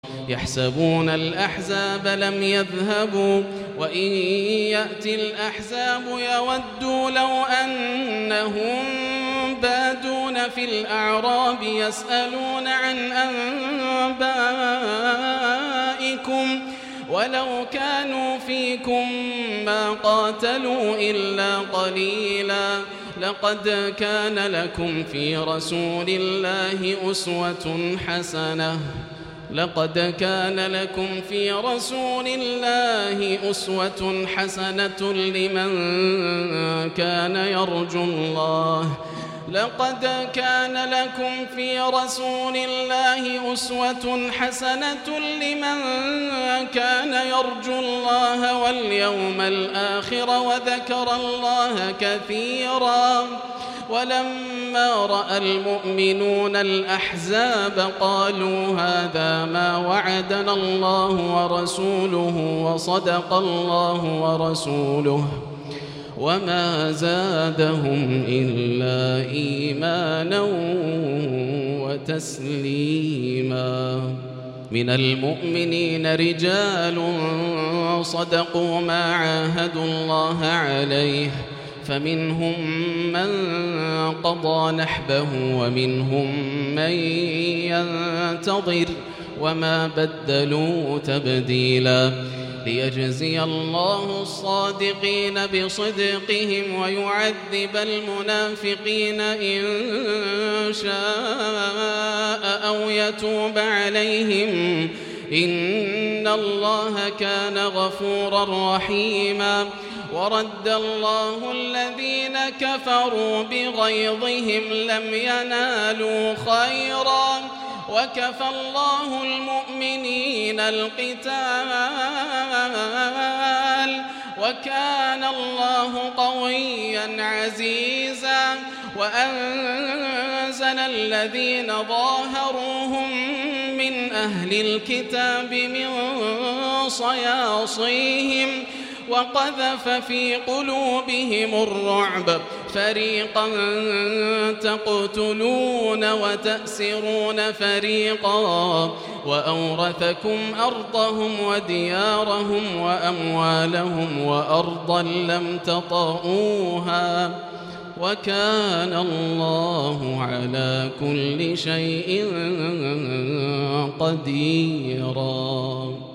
يحسبون الأحزاب لم يذهبوا وإن يأتي الأحزاب يودوا لو أنهم بادون في الأعراب يسألون عن أنبائكم ولو كانوا فيكم ما قاتلوا إلا قليلا لقد كان لكم في رسول الله أسوة حسنة لمن كان يرجو الله واليوم الآخر وذكر الله كثيرا ولما رأى المؤمنون الأحزاب قالوا هذا ما وعدنا الله ورسوله وصدق الله ورسوله وما زادهم إلا إيمانا وتسليما. من المؤمنين رجال صدقوا ما عاهدوا الله عليه فمنهم من قضى نحبه ومنهم من ينتظر وما بدلوا تبديلا ليجزي الله الصادقين بصدقهم ويعذب المنافقين إن شاء أو يتوب عليهم إن الله كان غفورا رحيما. ورد الله الذين كفروا بغيظهم لم ينالوا خيرا وكفى الله المؤمنين القتال وكان الله قويا عزيزا. وأنزل الذين ظاهروهم من أهل الكتاب من صياصيهم وقذف في قلوبهم الرعب فريقا تقتلون وتأسرون فريقا وأورثكم أرضهم وديارهم وأموالهم وأرضا لم تطئوها وكان الله على كل شيء قديرا.